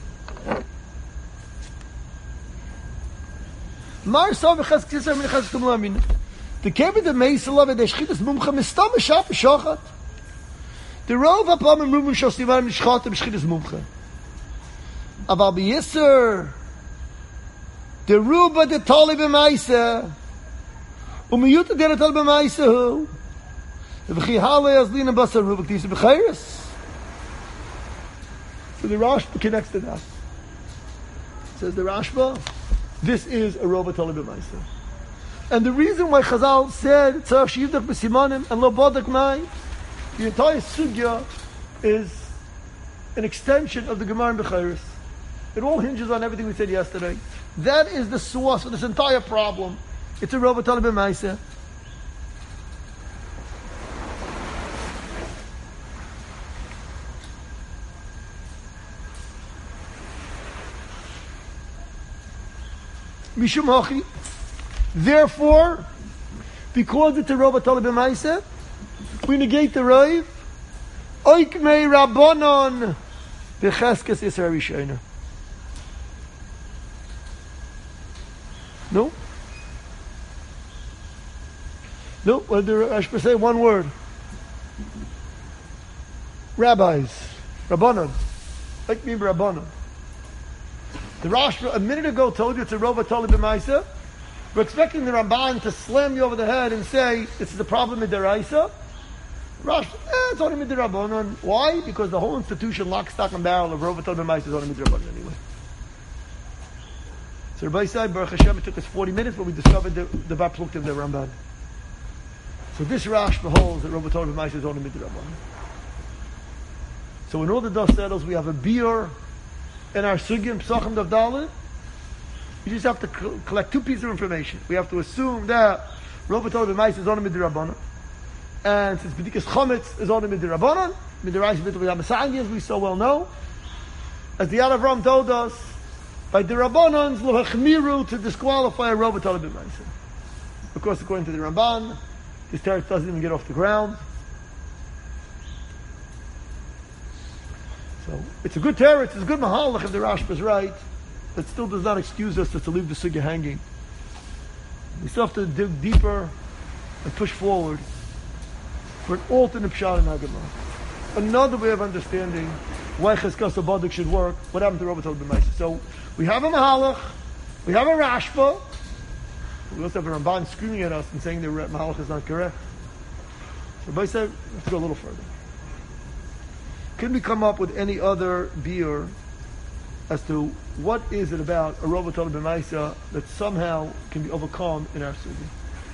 Mar Sav Chas Kisar Min Chas Tum Lamin. The Kevin the Meisel of the Shchitas Mumcha Mistam Shaf Shachat. The Rov Apam and Ruben Shosivan Shchat Shchitas Mumcha. Aval B'Yisser. The Ruba the Talib B'Maisa. Umiyuta the Talib B'Maisa who? The V'Chihale Azlina Basar Ruba K'tisa B'Chayris. So the Rashba connects to that. Says the Rashba, this is a Rova Talib B'Maisa. And the reason why Chazal said Tzarech Shiyivdach B'Simanim and Lo Bodak Mai, the entire sugya is an extension of the Gemara in B'Chayris. It all hinges on everything we said yesterday. That is the source of this entire problem. It's a Rova Talib B'Maisa. Mishum Hachi. Therefore, because it's a Rov Atali B'maisa, we negate the Rov. Oik mei Rabbanon b'cheskes Yisrael Rishayna. No? No, what did I should say one word. Rabbis. Rabbanon. Like me, Rabbanon. The Rosh a minute ago told you it's a Rov Atali B'maisa. We're expecting the Ramban to slam you over the head and say, this is a problem with Deraisa. Rosh, eh, it's only Midrabanan. Why? Because the whole institution, lock, stock, and barrel of Rov Atali B'maisa is only Midrabanan anyway. So Rabbi said, Baruch Hashem, it took us forty minutes, but we discovered the, the Baplukt of the Ramban. So this Rosh beholds that Rov Atali B'maisa is only Midrabanan. So when all the dust settles, we have a beer in our Sugim, Psachim Dav Dalet. You just have to co- collect two pieces of information. We have to assume that Rov Atali B'maisa is only Midrabanan. And since B'dikas Chometz is only Midrabanan, Midrash B'dikas B'dikas as we so well know, as the Yad Avram told us, by the Rabbanans, lo hachmiru, to disqualify a Rov Atali B'maisa. Of course, according to the Ramban, this teretz doesn't even get off the ground. So, it's a good teretz, it's a good mahalach if the Rashba is right. That still does not excuse us to, to leave the sugya hanging. We still have to dig deeper and push forward for an alternate pshat in Haggadah. Another way of understanding why Cheskas HaBaduk should work, what happened to Rov Atali B'maisa. So, we have a Mahalach, we have a Rashba, we also have a Ramban screaming at us and saying the Mahalach is not correct. So, Rabbi said, let's go a little further. Can we come up with any other beer as to what is it about a Rov Atali B'maisa that somehow can be overcome in our Sugi?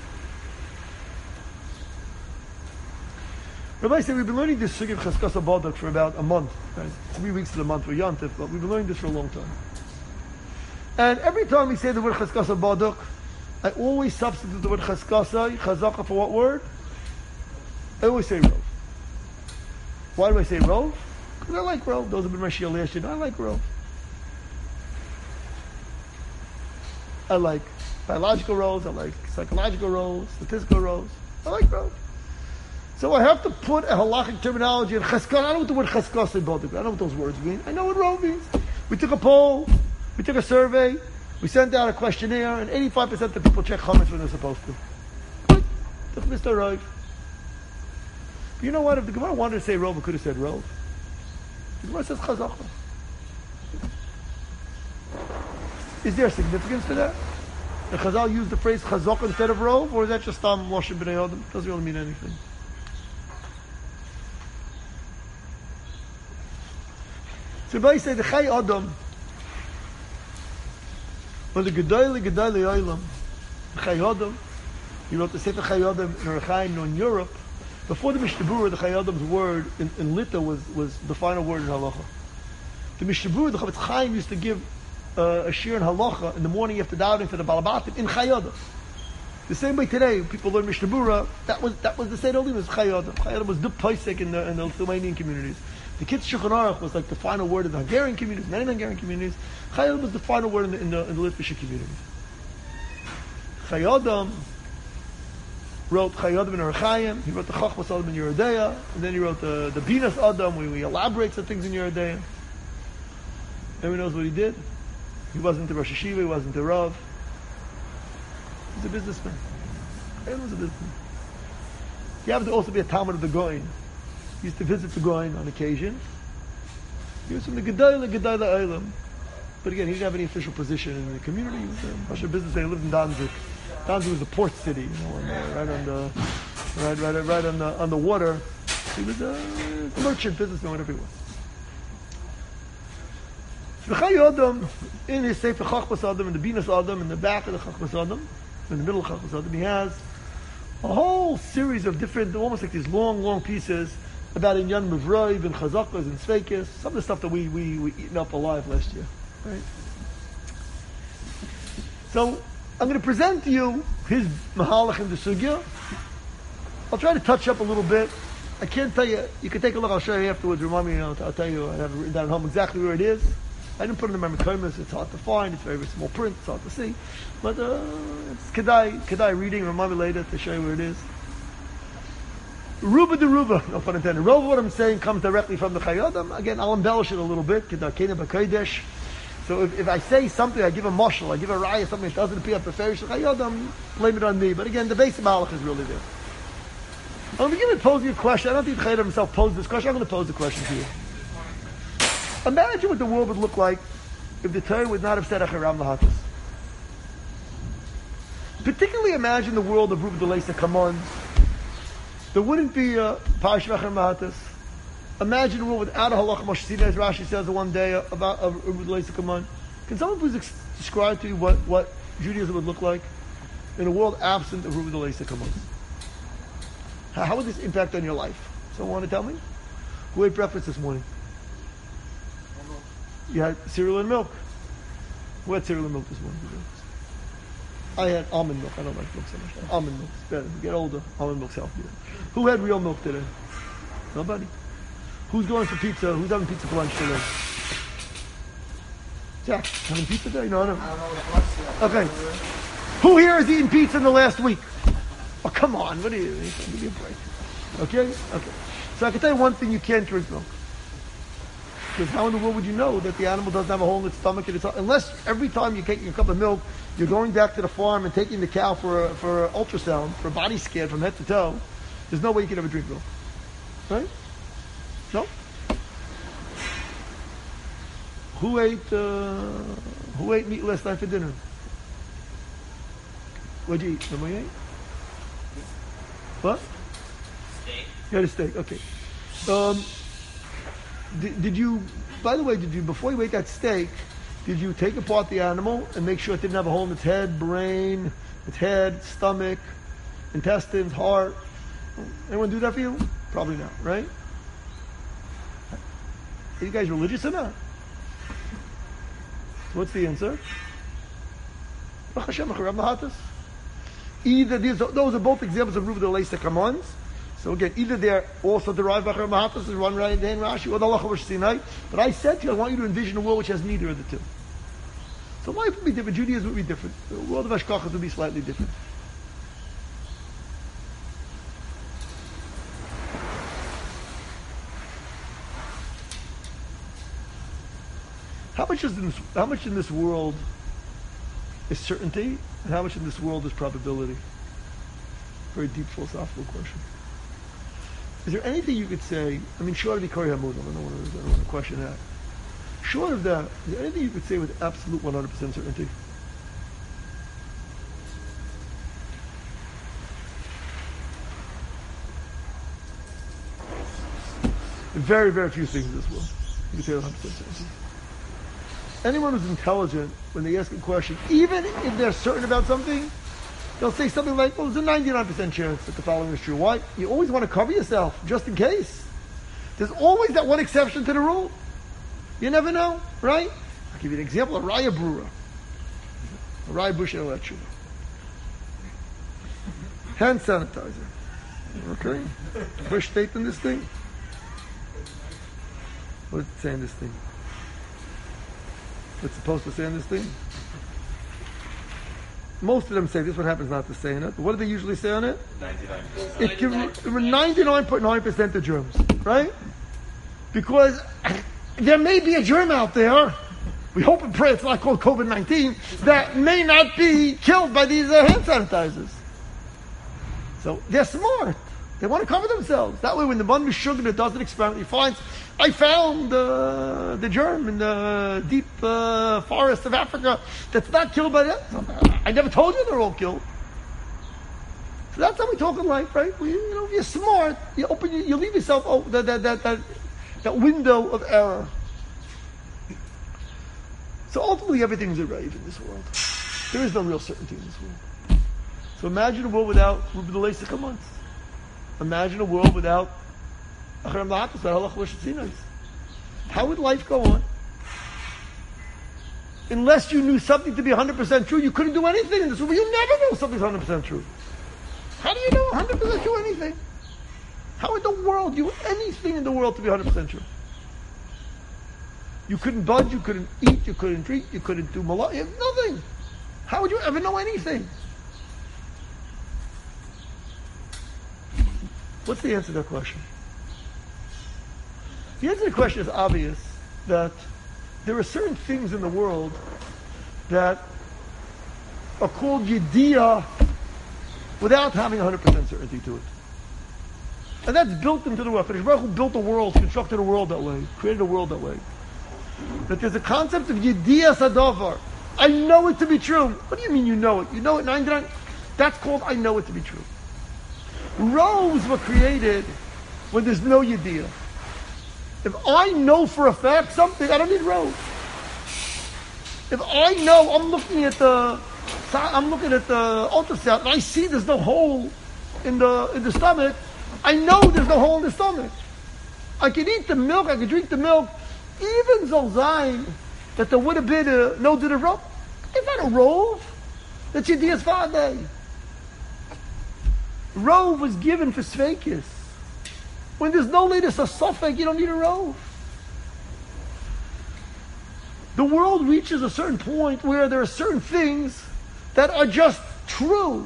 Rabbi said we've been learning this Sugi of Cheskas HaBaduk for about a month. Right? Three weeks of the month for Yontif, but we've been learning this for a long time. And every time we say the word Cheskas HaBaduk, I always substitute the word Cheskasai, Chazaka, for what word? I always say Rov. Why do I say Rov? Because I like Rov. Those have been my Shia last year. I like Rov. I like biological roles, I like psychological roles, statistical roles. I like roles. So I have to put a halachic terminology in cheskas. I don't know what the word cheskas is. I don't know what those words mean. I know what rov means. We took a poll, we took a survey, we sent out a questionnaire, and eighty-five percent of the people check chametz when they're supposed to. Good. Took Mister Rov. But you know what? If the Gemara wanted to say rov, it could have said rov. The Gemara says chazaka. Is there significance to that? The Chazal used the phrase chazaka instead of rov, or is that just tam loshem b'nei adam? Doesn't really mean anything. So if I say the Chai Adam, or the Gedali Gedali Olam, the Chai Adam, he wrote the Sefer Chai Adam in Rechaim in Europe. Before the Mishnah Berurah, the Chai Adam's word in, in Lita was, was the final word in Halacha. The Mishnah Berurah, the Chavetz Chaim used to give uh, a shir in Halacha in the morning after davening for the Balabatim in Chai Adam. The same way today, people learn Mishnah Berurah, that was that was the same only was Chai Adam. Chai Adam was the Paisek in the in the Lithuanian communities. The Kitzur Shulchan Aruch was like the final word in the Hungarian communities, many Hungarian communities. Chai Adam was the final word in the in the, in the Litvish communities. Chai Adam wrote Chai Adam in Rechaim. He wrote the Chachmas Adam in Yeridea, and then he wrote the the Binas Adam, where he elaborates on things in Yeridea. Everyone knows what he did. He wasn't the Rosh Hashiva, he wasn't the Rav. He was a businessman. Chai Adam was a businessman. He happened to also be a Talmud of the Goin. He used to visit the Goin on occasion. He was from the Gedayla Gedayla Eilam. But again, he didn't have any official position in the community. He was a Russian businessman. He lived in Danzig. Danzig was the port city, you know, on the, right on the right, right, right on the on the water. He was a, a merchant businessman, whatever he was. The Chai Adam, in his Sefer Chachmas Adam, in the Binas Adam, in the back of the Chachmas Adam, in the middle of Chachmas Adam, he has a whole series of different, almost like these long, long pieces about Inyan Mevroiv and Chazakas and Sveikis, some of the stuff that we we we eaten up alive last year. Right? So I'm going to present to you his Mahalach in the Sugya. I'll try to touch up a little bit. I can't tell you. You can take a look. I'll show you afterwards. Remind me. You know, I'll tell you. I have it written down at home exactly where it is. I didn't put it in my Mekomis. It's hard to find. It's very, very small print. It's hard to see. But uh, it's Kedai, Kedai reading. Remind me later to show you where it is. Ruba de Ruba, no pun intended. Ruba, what I'm saying, comes directly from the Chayyadam. Again, I'll embellish it a little bit. Kedai Kena B'Kodesh. So if, if I say something, I give a mashal, I give a raya, something that doesn't appear Beferish Chayyadam, blame it on me. But again, the base of Malach is really there. I'm going to begin with posing a question. I don't think Chayyadam himself posed this question. I'm going to pose the question to you. Imagine what the world would look like if the Torah would not have said Acharam Lahatas. Particularly imagine the world of Ruba de Leisa Kamon. There wouldn't be a Parash Acharam Lahatas. Imagine a world without a halacha Moshe Sinai, as Rashi says one day about of Ruba de Leisa Kamon. Can someone please ex- describe to you what, what Judaism would look like in a world absent of Ruba de Leisa Kamon? How, how would this impact on your life? Someone want to tell me? Who ate breakfast this morning? You had cereal and milk. Who had cereal and milk this morning? I had almond milk. I don't like milk so much. Almond milk is better. You get older, almond milk's healthier. Who had real milk today? Nobody. Who's going for pizza? Who's having pizza for lunch today? Jack, having pizza today? No, no. Okay. Who here has eaten pizza in the last week? Oh, come on. What are you? Give me a break. Okay? Okay. So I can tell you one thing, you can't drink milk. Because how in the world would you know that the animal doesn't have a hole in its stomach? And it's, unless every time you take your cup of milk, you're going back to the farm and taking the cow for a, for an ultrasound, for a body scan from head to toe, there's no way you can ever drink milk. Right? No? Who ate uh, who ate meat last night for dinner? What'd you eat? Remember what you ate? What? Steak. You had a steak, okay. Um, did, did you, by the way, did you, before you ate that steak, did you take apart the animal and make sure it didn't have a hole in its head, brain, its head, stomach, intestines, heart? Anyone do that for you? Probably not, right? Are you guys religious or not? What's the answer? Either these, those are both examples of Ruva de Leisa Kamons. So again, either they're also derived by Acharam Lahatas, as one right in Rashi, or the Halacha Moshe Sinai. But I said to you, I want you to envision a world which has neither of the two. So life would be different. Judaism would be different. The world of Hashkachas would be slightly different. How much is in this, how much in this world is certainty, and how much in this world is probability? Very deep philosophical question. Is there anything you could say? I mean, short of the Kori Hamud, I don't want to, I don't want to question that. Short of that, is there anything you could say with absolute one hundred percent certainty? Very, very few things in this world you can say with one hundred percent certainty. Anyone who's intelligent, when they ask a question, even if they're certain about something, they'll say something like, well, there's a ninety-nine percent chance that the following is true. Why? You always want to cover yourself, just in case. There's always that one exception to the rule. You never know, right? I'll give you an example, a Raya Brura. A Raya Bush and Electric. Hand sanitizer. Okay? First state in this thing. What does it say in this thing? What's supposed to say in this thing? Most of them say this one happens not to say in it. But what do they usually say on it? ninety-nine percent. It can ninety-nine point nine percent of germs, right? Because there may be a germ out there, we hope and pray it's not called COVID nineteen, that may not be killed by these uh, hand sanitizers. So they're smart. They want to cover themselves. That way when the one Meshuggah that does an experiment, he finds, I found uh, the germ in the deep uh, forest of Africa that's not killed by that. I never told you they're all killed. So that's how we talk in life, right? We, you know, if you're smart, you open, you, you leave yourself open, that, that, that, that, that window of error. So ultimately everything is a rave in this world. There is no real certainty in this world. So imagine a world without Ruba de Leisa Kamons. Imagine a world without Acharam Lahatas, without Halacha Moshe Sinai. How would life go on? Unless you knew something to be one hundred percent true, you couldn't do anything in this world. You never know something's one hundred percent true. How do you know one hundred percent true anything? How in the world do you anything in the world to be one hundred percent true? You couldn't budge, you couldn't eat, you couldn't drink, you couldn't do malach, you have nothing. How would you ever know anything? What's the answer to that question? The answer to the question is obvious, that there are certain things in the world that are called yediyah without having one hundred percent certainty to it. And that's built into the world. Baruch Hu built the world, constructed a world that way, created a world that way. That there's a concept of yediyah sadavar. I know it to be true. What do you mean you know it? You know it ninety-nine? That's called I know it to be true. Rows were created when there's no yediyah. If I know for a fact something, I don't need rows. If I know, I'm looking at the, I'm looking at the ultrasound, and I see there's no hole in the in the stomach. I know there's no hole in the stomach. I can eat the milk. I can drink the milk. Even Zolzain, that there would have been a no did a rove. It's not a rove. That's Yediyas Va'adei. Rove was given for Sveikis. When there's no latest a suffix, you don't need a rove. The world reaches a certain point where there are certain things that are just true.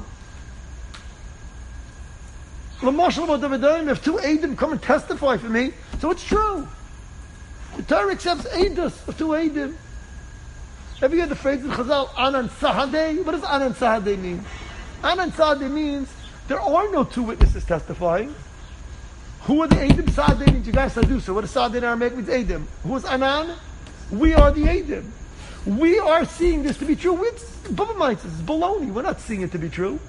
If two Eidim come and testify for me, so it's true. The Torah accepts Eidos of two Eidim. Have you heard the phrase in Chazal, Anan Sahadeh? What does Anan Sahadeh mean? Anan Sahadeh means there are no two witnesses testifying. Who are the Eidim? Sahadeh means you guys do. So what does Sahadeh in Aramaic means? Eidim. Who is Anan? We are the Eidim. We are seeing this to be true. It's Bubamites. It's baloney. We're not seeing it to be true.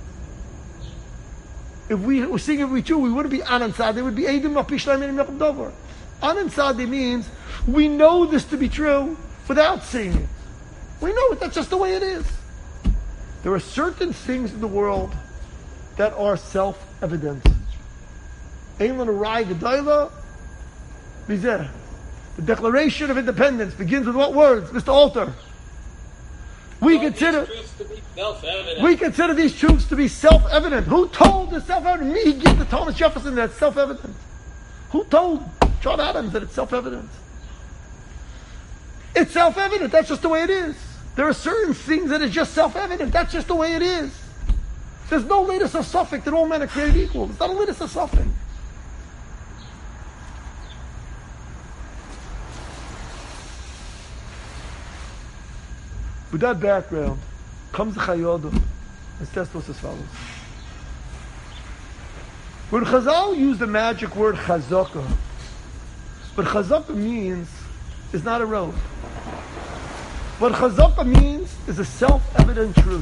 If we were seeing it to be true, we wouldn't be Anan Sahadeh. It would be Eidim Apishlayim and Mecham Dover. Anan Sahadeh means we know this to be true without seeing it. We know it. That's just the way it is. There are certain things in the world that are self-evident. Ein lanu ra'y gedola mizeh. The Declaration of Independence begins with what words, Mister Alter? We All consider these truths to be self-evident. we consider these truths to be self-evident. Who told the self-evident? Me, he gives the Thomas Jefferson that it's self-evident. Who told John Adams that it's self-evident? It's self-evident. That's just the way it is. There are certain things that are just self-evident. That's just the way it is. There's no latest or suffix that all men are created equal. It's not a latest or suffix. With that background, comes the Chayyodom and says to us as follows. When Chazal used the magic word chazaka, what chazaka means is not a road. What chazaka means is a self-evident truth.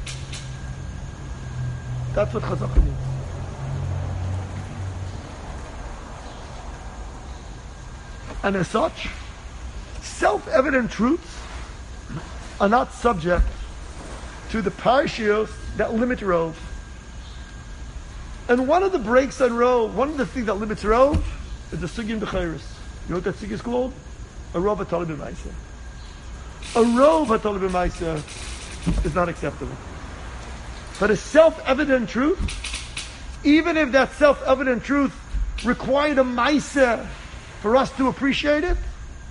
That's what chazaka means. And as such, self-evident truths are not subject to the parashiyos that limit rove. And one of the breaks on rove, one of the things that limits rove, is the sugin b'chayris. You know what that sugin is called? A rove hatali b'maisa. A rove hatali b'maisa is not acceptable. But a self-evident truth, even if that self-evident truth required a maisa for us to appreciate it,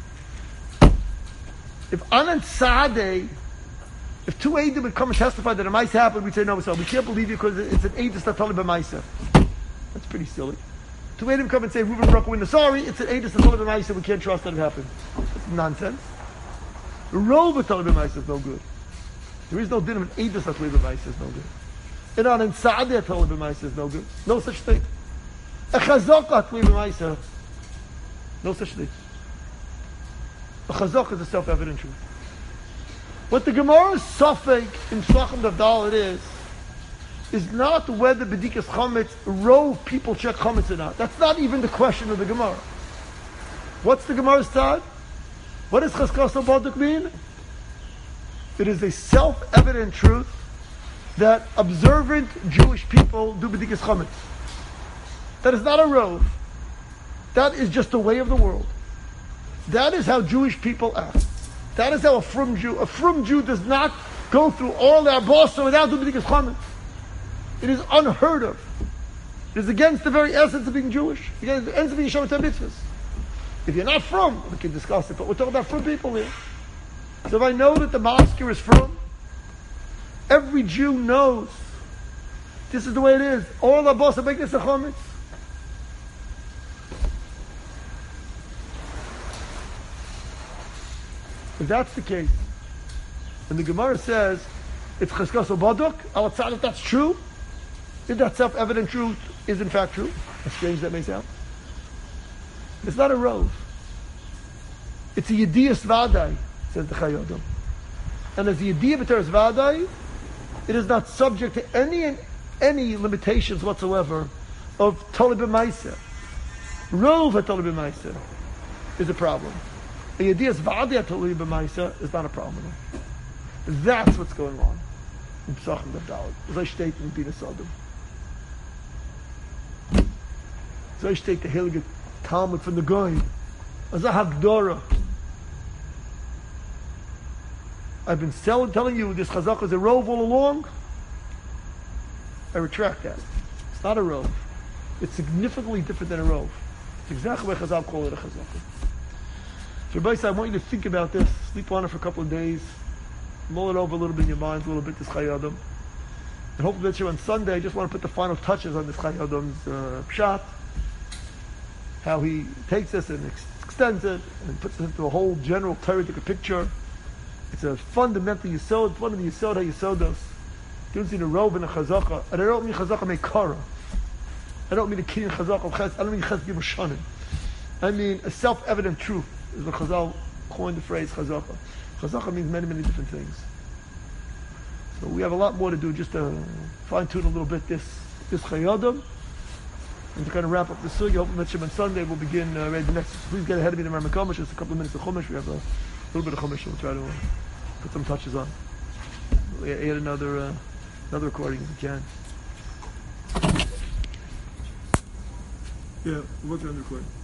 if Anan Sahadeh, if two Eidim would come and testify that a mice happened, we'd say, no, so we can't believe you because it's an Eidim Statali b'maisa. That's pretty silly. Two Eidim come and say, Reuben Baruch Hu, sorry, it's an Eidim Statali b'maisa, we can't trust that it happened. That's nonsense. Rov Statali b'maisa is no good. There is no din of an Eidim Statali b'maisa is no good. And Anan Sahadeh Statali b'maisa is no good. No such thing. A Chazaka Statali b'maisa, no such thing. A chazak is a self-evident truth. What the Gemara's suffix in Shulchan Davdalit is, is not whether B'dikas Chametz rove people check Chametz or not. That's not even the question of the Gemara. What's the Gemara's thought? What does Chazkas Baduk mean? It is a self-evident truth that observant Jewish people do B'dikas Chametz. That is not a rove. That is just the way of the world. That is how Jewish people act. That is how a frum Jew, a frum Jew does not go through all their bossa without doing b'dikas chametz. It is unheard of. It is against the very essence of being Jewish. Against the essence of being Shabbat mitzvahs. If you're not from, we can discuss it, but we're talking about from people here. So if I know that the masker is from, every Jew knows this is the way it is. All the boss are making this a chometz. If that's the case, and the Gemara says it's cheskos baduk, outside if that's true, if that self-evident truth is in fact true, as strange that may sound, it's not a rove. It's a yediyas vadai, says the Chayodom. And as the yediyah b'teres vadai, it is not subject to any any limitations whatsoever of toli b'maisa. Rove at toli b'maisa is a problem. A yediyas vadai at toli b'maisa is not a problem at all. That's what's going on in Pesachim Gavdalit. As I state in Bina Sodom. As I state the Heilige Talmud from the Goyim. As I have Dora. I've been selling, telling you this chazaka is a rove all along. I retract that. It's not a rove. It's significantly different than a rove. It's exactly why Chazal call it a chazaka. So, Rabbi, I want you to think about this, sleep on it for a couple of days, mull it over a little bit in your minds, a little bit, this Chayadam. And hopefully that you on Sunday, I just want to put the final touches on this Chayadam's uh, pshat, how he takes this and ex- extends it, and puts it into a whole general Torah picture. It's a fundamental yisod, one of the yisod ha-yisodos. You don't see the robe and a chazaka. And I don't mean chazaka mekara. I don't mean a kinyan chazaka of ches. I don't mean ches gibushanim. I mean a self-evident truth, is what Chazal coined the phrase chazaka. Chazaka means many, many different things. So we have a lot more to do just to fine-tune a little bit this this chayadam. And to kind of wrap up the sugi, hopefully on Sunday we'll begin uh, read the next. Please get ahead of me in the Ramakomish. Just a couple of minutes of Chumash. We have a little bit of Chumash. We'll try to uh, put some touches on. We'll add another uh, another recording if we can. Yeah, we're working on the recording.